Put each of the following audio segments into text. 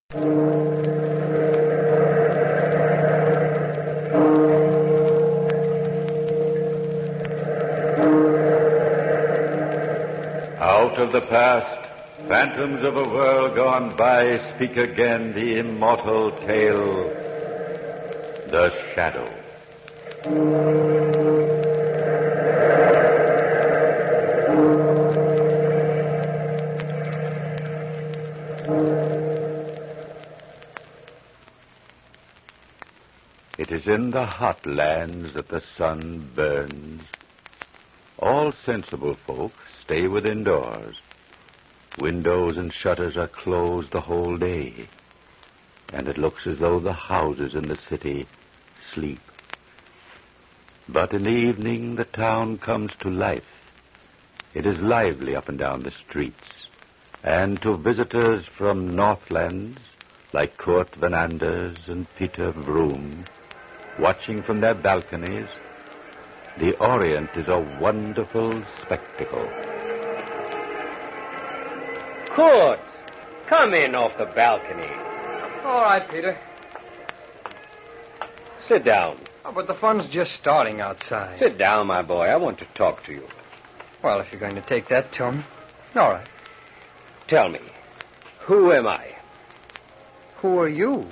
Out of the past, phantoms of a world gone by speak again the immortal tale, The Shadow. It is in the hot lands that the sun burns. All sensible folk stay within doors. Windows and shutters are closed the whole day, and it looks as though the houses in the city sleep. But in the evening, the town comes to life. It is lively up and down the streets, and to visitors from Northlands, like Kurt Van Anders and Peter Vroom, watching from their balconies, the Orient is a wonderful spectacle. Kurt, come in off the balcony. All right, Peter. Sit down. Oh, but the fun's just starting outside. Sit down, my boy. I want to talk to you. Well, if you're going to take that tone, all right. Tell me, who am I? Who are you?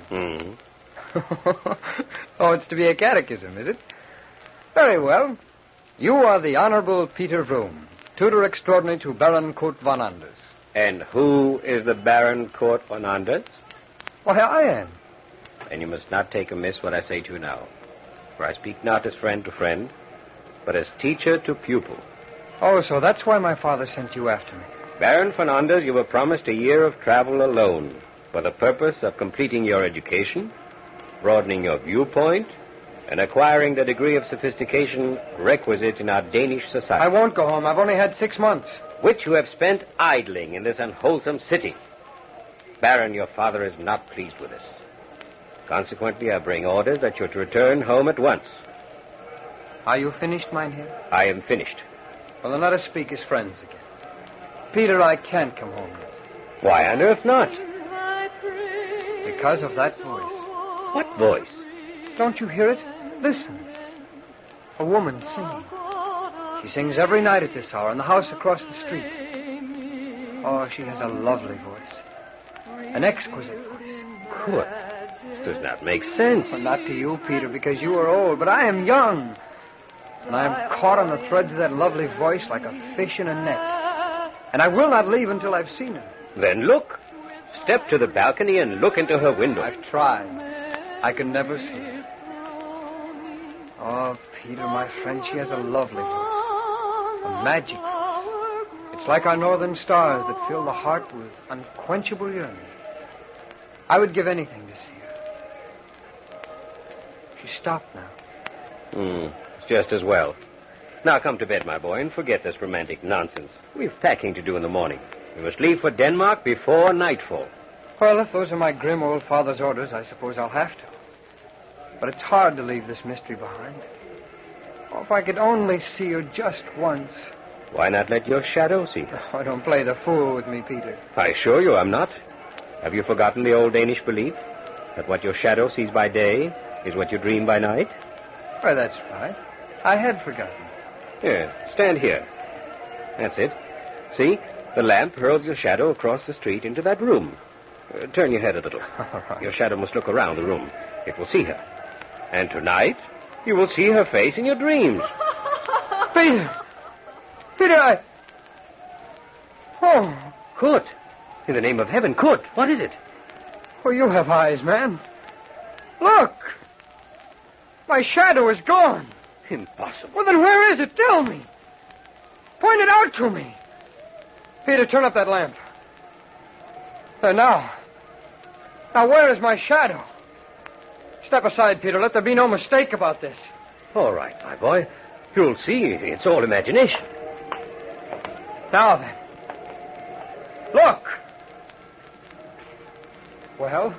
Oh, it's to be a catechism, is it? Very well. You are the Honorable Peter Vroom, tutor extraordinary to Baron Kurt Van Anders. And who is the Baron Kurt Van Anders? Why, I am. And you must not take amiss what I say to you now. For I speak not as friend to friend, but as teacher to pupil. Oh, so that's why my father sent you after me. Baron Van Anders, you were promised a year of travel alone for the purpose of completing your education, broadening your viewpoint, and acquiring the degree of sophistication requisite in our Danish society. I won't go home. I've only had 6 months. Which you have spent idling in this unwholesome city. Baron, your father is not pleased with us. Consequently, I bring orders that you're to return home at once. Are you finished, Mynheer? I am finished. Well, then let us speak as friends again. Peter, I can't come home yet. Why on earth not? Because of that voice. What voice? Don't you hear it? Listen. A woman singing. She sings every night at this hour in the house across the street. Oh, she has a lovely voice. An exquisite voice. Kurt, this does not make sense. Well, not to you, Peter, because you are old, but I am young. And I am caught on the threads of that lovely voice like a fish in a net. And I will not leave until I've seen her. Then look. Step to the balcony and look into her window. I've tried. I can never see her. Oh, Peter, my friend, she has a lovely voice. A magic voice. It's like our northern stars that fill the heart with unquenchable yearning. I would give anything to see her. She's stopped now. It's just as well. Now come to bed, my boy, and forget this romantic nonsense. We've packing to do in the morning. We must leave for Denmark before nightfall. Well, if those are my grim old father's orders, I suppose I'll have to. But it's hard to leave this mystery behind. Oh, if I could only see her just once. Why not let your shadow see her? Oh, don't play the fool with me, Peter. I assure you I'm not. Have you forgotten the old Danish belief that what your shadow sees by day is what you dream by night? Why, that's right. I had forgotten. Here, stand here. That's it. See? The lamp hurls your shadow across the street into that room. Turn your head a little. All right. Your shadow must look around the room. It will see her. And tonight, you will see her face in your dreams. Peter! Peter, Oh. Kurt! In the name of heaven, Kurt, what is it? Oh, you have eyes, man. Look! My shadow is gone. Impossible. Well, then where is it? Tell me. Point it out to me. Peter, turn up that lamp. There, now. Now, where is my shadow? Step aside, Peter. Let there be no mistake about this. All right, my boy. You'll see. It's all imagination. Now, then. Look. Well?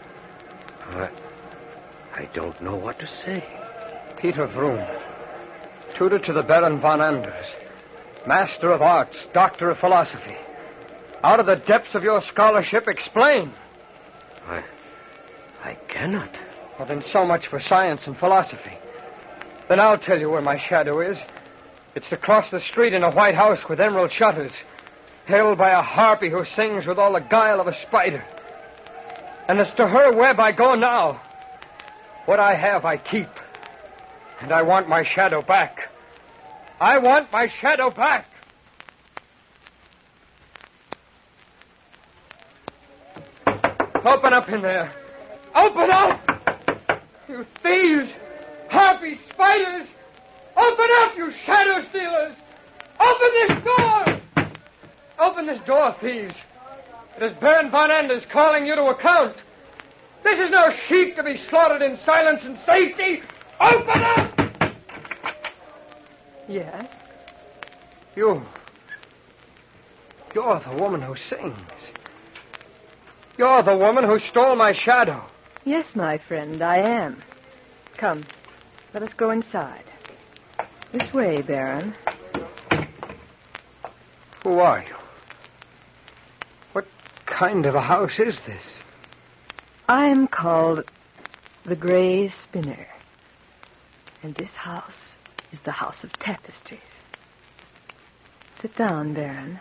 I don't know what to say. Peter Vroom, tutor to the Baron Van Anders, master of arts, doctor of philosophy. Out of the depths of your scholarship, explain. I cannot. Well, then so much for science and philosophy. Then I'll tell you where my shadow is. It's across the street in a white house with emerald shutters, held by a harpy who sings with all the guile of a spider. And it's to her web I go now. What I have, I keep. And I want my shadow back. I want my shadow back. Open up in there. Open up! You thieves! Harpies! Spiders! Open up, you shadow stealers! Open this door! Open this door, thieves. It is Baron von Anders calling you to account. This is no sheep to be slaughtered in silence and safety. Open up! Yes? You're the woman who sings. You're the woman who stole my shadow. Yes, my friend, I am. Come, let us go inside. This way, Baron. Who are you? What kind of a house is this? I am called the Grey Spinner. And this house is the House of Tapestries. Sit down, Baron.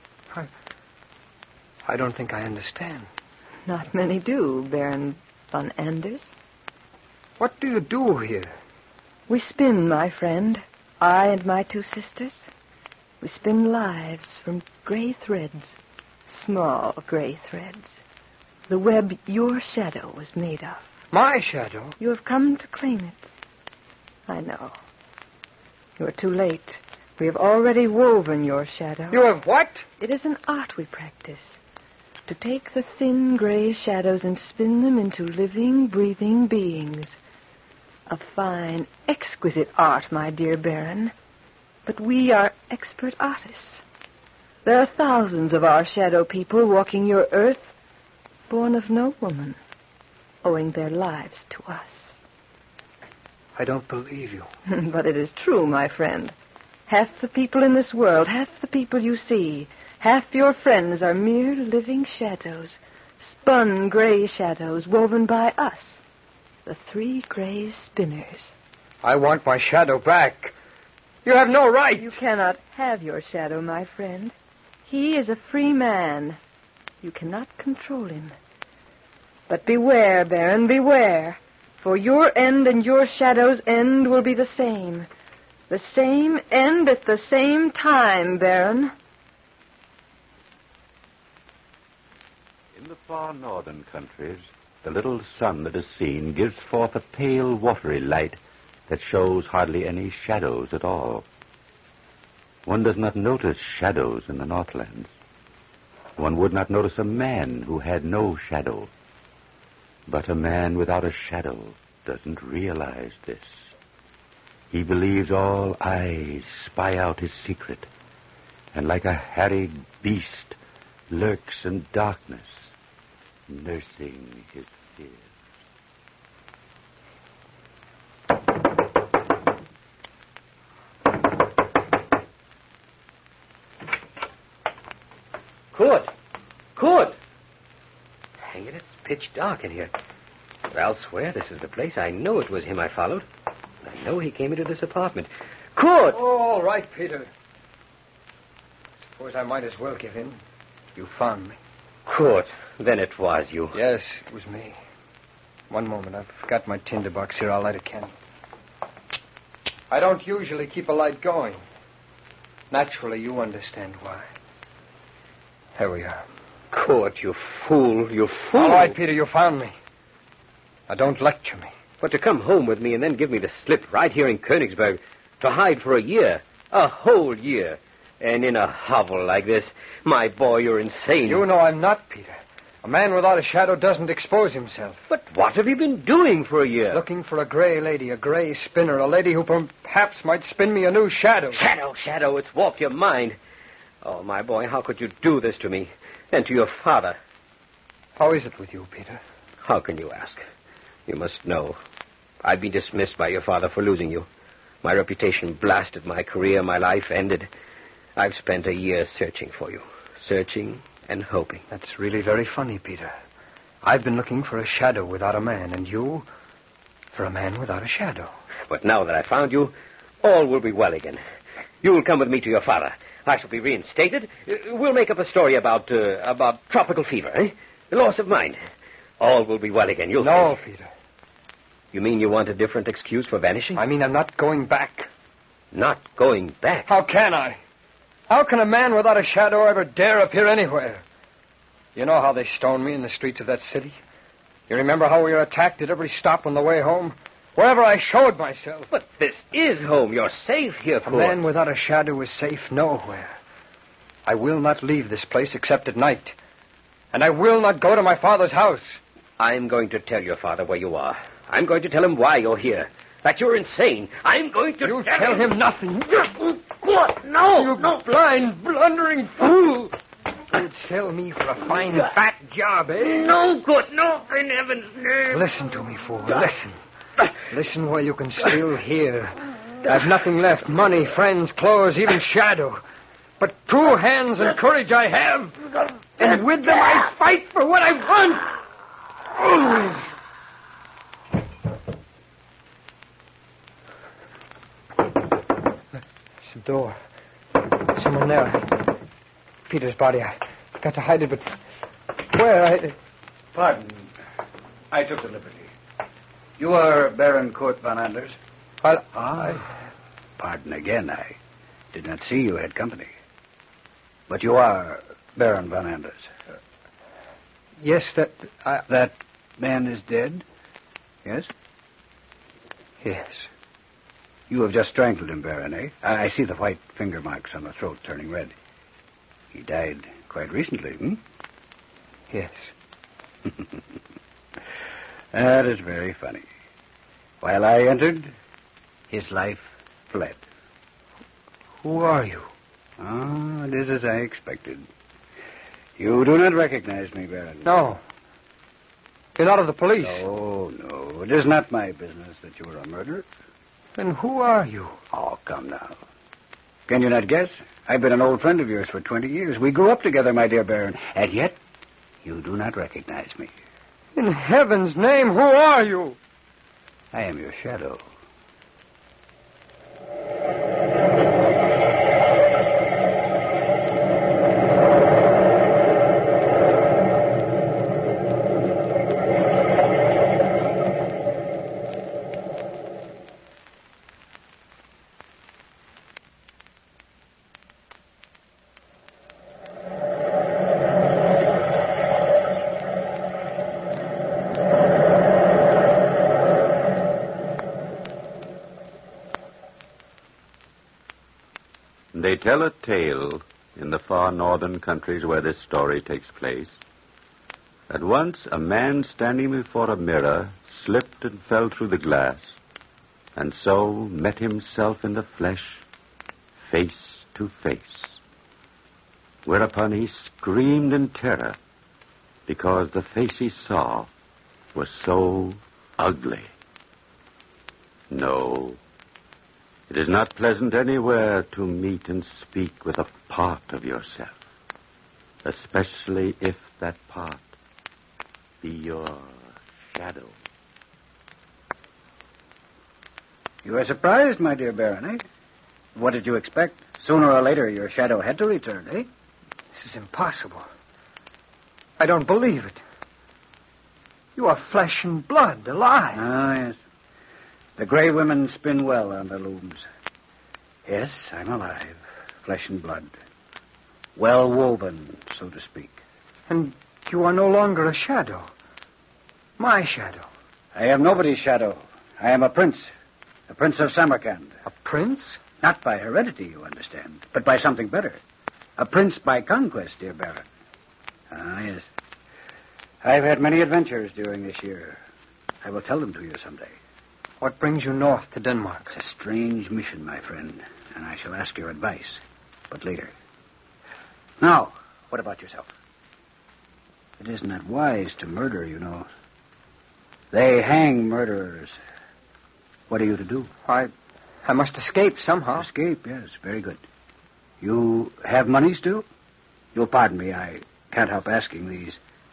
I don't think I understand. Not many do, Baron von Anders. What do you do here? We spin, my friend. I and my two sisters. We spin lives from gray threads. Small gray threads. The web your shadow was made of. My shadow? You have come to claim it. I know. You are too late. We have already woven your shadow. You have what? It is an art we practice. To take the thin gray shadows and spin them into living, breathing beings. A fine, exquisite art, my dear Baron. But we are expert artists. There are thousands of our shadow people walking your earth, born of no woman, owing their lives to us. I don't believe you. But it is true, my friend. Half the people in this world, half the people you see, half your friends are mere living shadows, spun gray shadows woven by us, the three gray spinners. I want my shadow back. You have no right. You cannot have your shadow, my friend. He is a free man. You cannot control him. But beware, Baron, beware. For your end and your shadow's end will be the same. The same end at the same time, Baron. In the far northern countries, the little sun that is seen gives forth a pale, watery light that shows hardly any shadows at all. One does not notice shadows in the Northlands. One would not notice a man who had no shadow. But a man without a shadow doesn't realize this. He believes all eyes spy out his secret, and like a harried beast lurks in darkness, nursing his fears. Kurt! Hang it, it's pitch dark in here. But I'll swear this is the place. I know it was him I followed. I know he came into this apartment. Kurt! Oh, all right, Peter. Suppose I might as well give in. You found me. Kurt, then it was you. Yes, it was me. One moment, I've got my tinderbox here. I'll light a candle. I don't usually keep a light going. Naturally, you understand why. There we are. Kurt, you fool, you fool. All right, Peter, you found me. Now, don't lecture me. But to come home with me and then give me the slip right here in Königsberg, to hide for a year, a whole year, and in a hovel like this, my boy, you're insane. You know I'm not, Peter. A man without a shadow doesn't expose himself. But what have you been doing for a year? Looking for a gray lady, a gray spinner, a lady who perhaps might spin me a new shadow. Shadow, it's warped your mind. Oh, my boy, how could you do this to me? And to your father? How is it with you, Peter? How can you ask? You must know. I've been dismissed by your father for losing you. My reputation blasted, my career, my life ended. I've spent a year searching for you. Searching and hoping. That's really very funny, Peter. I've been looking for a shadow without a man, and you for a man without a shadow. But now that I found you, all will be well again. You will come with me to your father. I shall be reinstated. We'll make up a story about tropical fever, eh? The loss of mind. All will be well again. You'll No, see. Peter. You mean you want a different excuse for vanishing? I mean, I'm not going back. Not going back. How can I? How can a man without a shadow ever dare appear anywhere? You know how they stoned me in the streets of that city? You remember how we were attacked at every stop on the way home? Wherever I showed myself. But this is home. You're safe here, A Kurt. man without a shadow is safe nowhere. I will not leave this place except at night. And I will not go to my father's house. I'm going to tell your father where you are. I'm going to tell him why you're here. That you're insane. I'm going to You tell him nothing. What? No, You blind, blundering fool. You'd sell me for a fine, fat job, eh? No, Kurt, no, in heaven's name. Listen to me, fool. Listen. Listen where you can still hear. I've nothing left. Money, friends, clothes, even shadow. But 2 hands and courage I have. And with them I fight for what I want. It's the door. Someone there. Peter's body. I got to hide it, but where? Pardon. I took the liberty. You are Baron Kurt von Anders? Well, Pardon again. I did not see you had company. But you are Baron von Anders. Yes, That man is dead? Yes? Yes. You have just strangled him, Baron, eh? I see the white finger marks on the throat turning red. He died quite recently, hmm? Yes. That is very funny. While I entered, his life fled. Who are you? Ah, it is as I expected. You do not recognize me, Baron. No. You're not of the police. No. It is not my business that you are a murderer. Then who are you? Oh, come now. Can you not guess? I've been an old friend of yours for 20 years. We grew up together, my dear Baron. And yet, you do not recognize me. In heaven's name, who are you? I am your shadow. They tell a tale in the far northern countries where this story takes place, that once a man standing before a mirror slipped and fell through the glass, and so met himself in the flesh, face to face. Whereupon he screamed in terror, because the face he saw was so ugly. No, it is not pleasant anywhere to meet and speak with a part of yourself, especially if that part be your shadow. You are surprised, my dear Baron, eh? What did you expect? Sooner or later, your shadow had to return, eh? This is impossible. I don't believe it. You are flesh and blood, alive. Ah, yes. The gray women spin well on the looms. Yes, I'm alive. Flesh and blood. Well woven, so to speak. And you are no longer a shadow. My shadow. I am nobody's shadow. I am a prince. A prince of Samarkand. A prince? Not by heredity, you understand, but by something better. A prince by conquest, dear Baron. Ah, yes. I've had many adventures during this year. I will tell them to you someday. What brings you north to Denmark? It's a strange mission, my friend, and I shall ask your advice, but later. Now, what about yourself? It isn't that wise to murder, you know. They hang murderers. What are you to do? I must escape somehow. Escape, yes, very good. You have money still? You'll pardon me, I can't help asking. These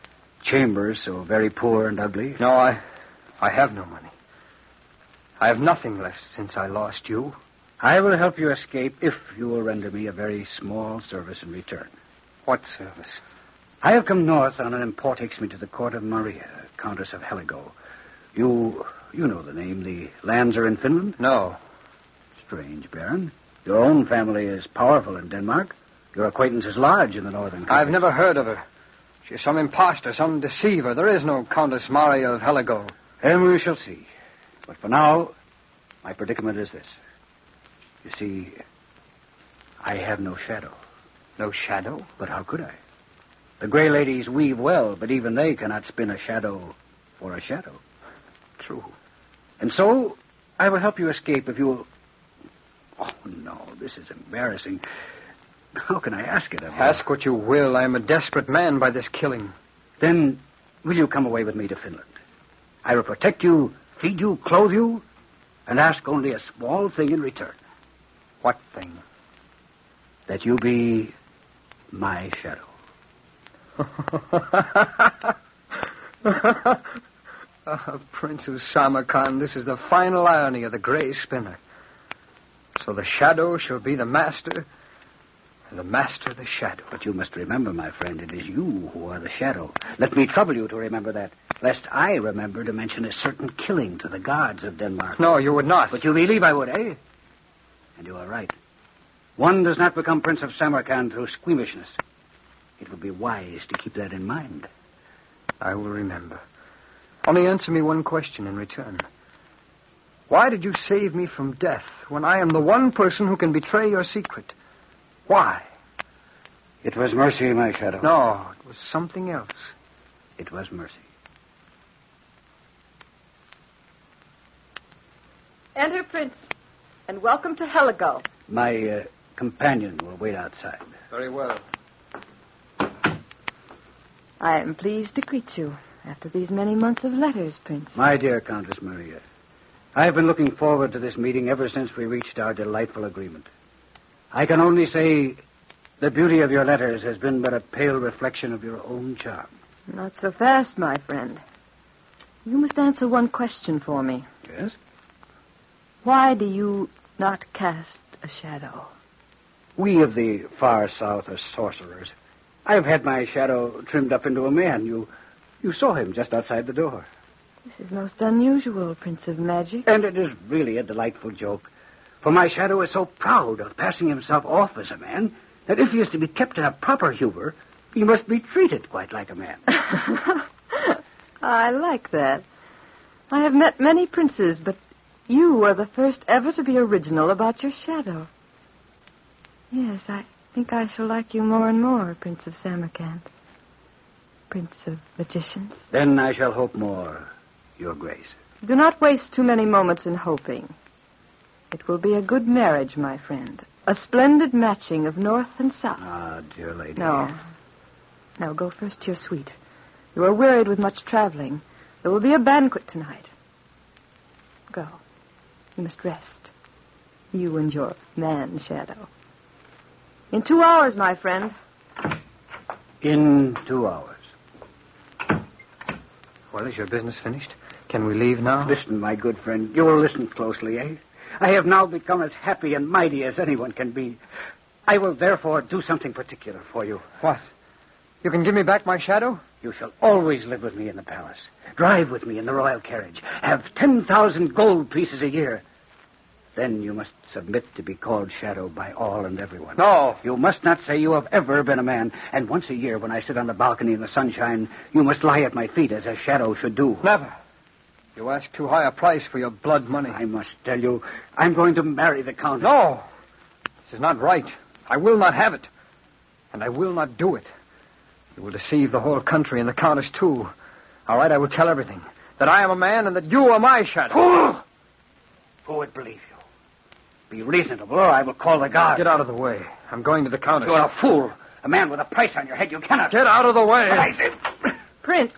chambers so very poor and ugly? No, I have no money. I have nothing left since I lost you. I will help you escape if you will render me a very small service in return. What service? I have come north on an import takes me to the court of Maria, Countess of Heligo. You know the name. The lands are in Finland? No. Strange, Baron. Your own family is powerful in Denmark. Your acquaintance is large in the northern country. I've never heard of her. She's some impostor, some deceiver. There is no Countess Maria of Heligo. And we shall see. But for now, my predicament is this. You see, I have no shadow. No shadow? But how could I? The Grey Ladies weave well, but even they cannot spin a shadow for a shadow. True. And so, I will help you escape if you will... Oh, no, this is embarrassing. How can I ask it of you? Ask what you will. I am a desperate man by this killing. Then, will you come away with me to Finland? I will protect you, feed you, clothe you, and ask only a small thing in return. What thing? That you be my shadow. Prince of Samarkand, this is the final irony of the Grey Spinner. So the shadow shall be the master, and the master the shadow. But you must remember, my friend, it is you who are the shadow. Let me trouble you to remember that, lest I remember to mention a certain killing to the guards of Denmark. No, you would not. But you believe I would, eh? And you are right. One does not become Prince of Samarkand through squeamishness. It would be wise to keep that in mind. I will remember. Only answer me one question in return. Why did you save me from death when I am the one person who can betray your secret? Why? It was mercy, my shadow. No, it was something else. It was mercy. Enter, Prince, and welcome to Heligo. My companion will wait outside. Very well. I am pleased to greet you after these many months of letters, Prince. My dear Countess Maria, I have been looking forward to this meeting ever since we reached our delightful agreement. I can only say the beauty of your letters has been but a pale reflection of your own charm. Not so fast, my friend. You must answer one question for me. Yes? Why do you not cast a shadow? We of the far south are sorcerers. I have had my shadow trimmed up into a man. You saw him just outside the door. This is most unusual, Prince of Magic. And it is really a delightful joke. For my shadow is so proud of passing himself off as a man that if he is to be kept in a proper humor, he must be treated quite like a man. I like that. I have met many princes, but you are the first ever to be original about your shadow. Yes, I think I shall like you more and more, Prince of Samarkand. Prince of Magicians. Then I shall hope more, Your Grace. Do not waste too many moments in hoping. It will be a good marriage, my friend. A splendid matching of north and south. Ah, dear lady. No. Now go first to your suite. You are wearied with much traveling. There will be a banquet tonight. Go. You must rest. You and your man-shadow. In 2 hours, my friend. In 2 hours. Well, is your business finished? Can we leave now? Listen, my good friend. You will listen closely, eh? I have now become as happy and mighty as anyone can be. I will therefore do something particular for you. What? You can give me back my shadow? You shall always live with me in the palace. Drive with me in the royal carriage. Have 10,000 gold pieces a year. Then you must submit to be called Shadow by all and everyone. No. You must not say you have ever been a man. And once a year, when I sit on the balcony in the sunshine, you must lie at my feet as a shadow should do. Never. You ask too high a price for your blood money. I must tell you, I'm going to marry the Countess. No. This is not right. I will not have it. And I will not do it. You will deceive the whole country and the Countess, too. All right, I will tell everything. That I am a man and that you are my shadow. Fool! Who would believe you? Be reasonable, or I will call the guard. Get out of the way. I'm going to the Countess. You're a fool. A man with a price on your head. You cannot. Get out of the way. But I said... Prince,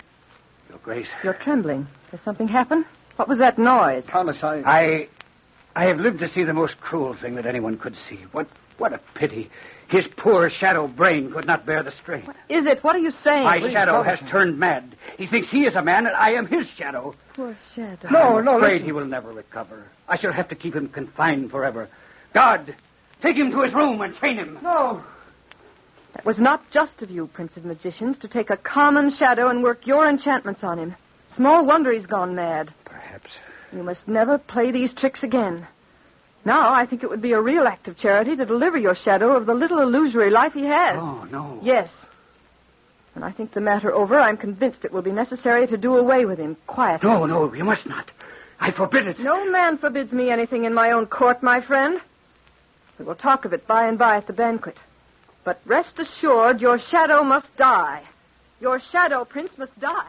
Your Grace. you're trembling. Has something happened? What was that noise? Countess, I I have lived to see the most cruel thing that anyone could see. What a pity. His poor shadow brain could not bear the strain. What is it? What are you saying? My shadow has turned mad. He thinks he is a man, and I am his shadow. Poor shadow. I'm afraid he will never recover. I shall have to keep him confined forever. Guard, take him to his room and chain him. No. That was not just of you, Prince of Magicians, to take a common shadow and work your enchantments on him. Small wonder he's gone mad. Perhaps. You must never play these tricks again. Now, I think it would be a real act of charity to deliver your shadow of the little illusory life he has. Oh, no. Yes. When I think the matter over, I'm convinced it will be necessary to do away with him quietly. No, you must not. I forbid it. No man forbids me anything in my own court, my friend. We will talk of it by and by at the banquet. But rest assured, your shadow must die. Your shadow, Prince, must die.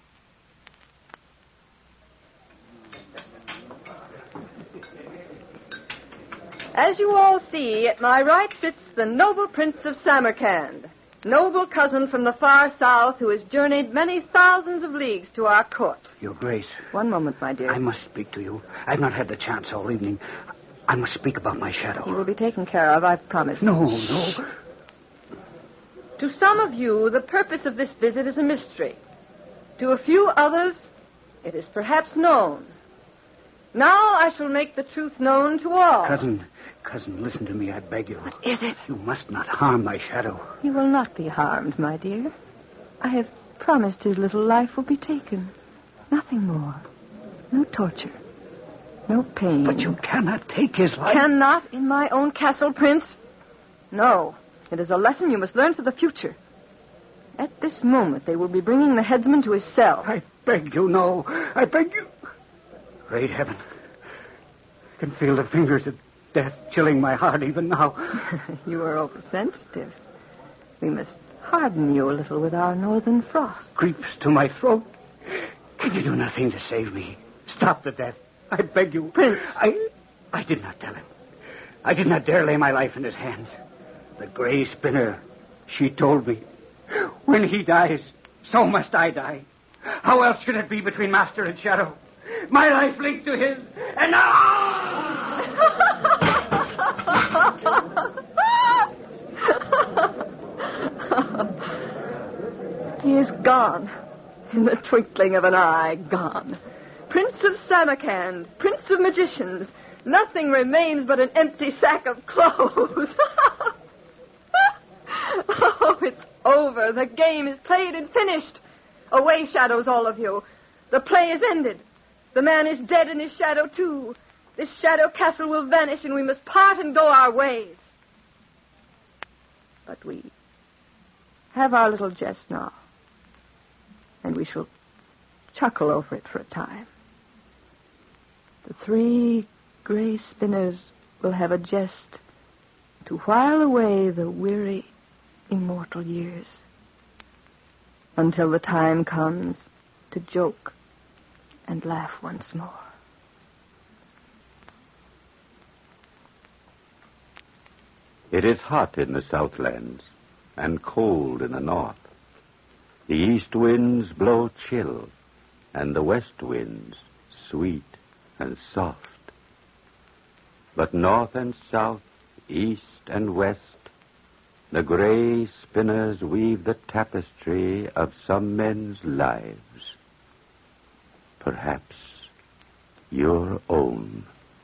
As you all see, at my right sits the noble Prince of Samarkand, noble cousin from the far south who has journeyed many thousands of leagues to our court. Your Grace. One moment, my dear. I must speak to you. I've not had the chance all evening. I must speak about my shadow. He will be taken care of, I've promised. No. To some of you, the purpose of this visit is a mystery. To a few others, it is perhaps known. Now I shall make the truth known to all. Cousin, listen to me, I beg you. What is it? You must not harm my shadow. He will not be harmed, my dear. I have promised his little life will be taken. Nothing more. No torture. No pain. But you cannot take his life. Cannot in my own castle, Prince? No. It is a lesson you must learn for the future. At this moment, they will be bringing the headsman to his cell. I beg you, no. I beg you. Great heaven. I can feel the fingers of death chilling my heart even now. You are oversensitive. We must harden you a little with our northern frost. Creeps to my throat. Can you do nothing to save me? Stop the death. I beg you. Prince. I did not tell him. I did not dare lay my life in his hands. The gray spinner, she told me, when he dies, so must I die. How else should it be between master and shadow? My life linked to his, and now... He is gone. In the twinkling of an eye, gone. Prince of Samarkand, Prince of Magicians. Nothing remains but an empty sack of clothes. Oh, it's over. The game is played and finished. Away, shadows, all of you. The play is ended. The man is dead in his shadow, too. This shadow castle will vanish, and we must part and go our ways. But we have our little jest now, and we shall chuckle over it for a time. The three gray spinners will have a jest to while away the weary, immortal years, until the time comes to joke and laugh once more. It is hot in the Southlands and cold in the north. The east winds blow chill, and the west winds sweet and soft. But north and south, east and west, the gray spinners weave the tapestry of some men's lives. Perhaps your own.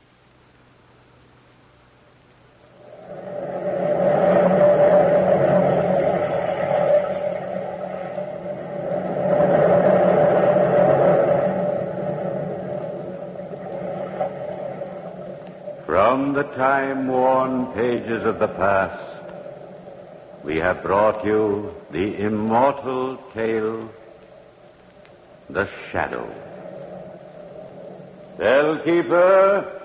From the time-worn pages of the past, we have brought you the immortal tale, The Shadow. Bellkeeper,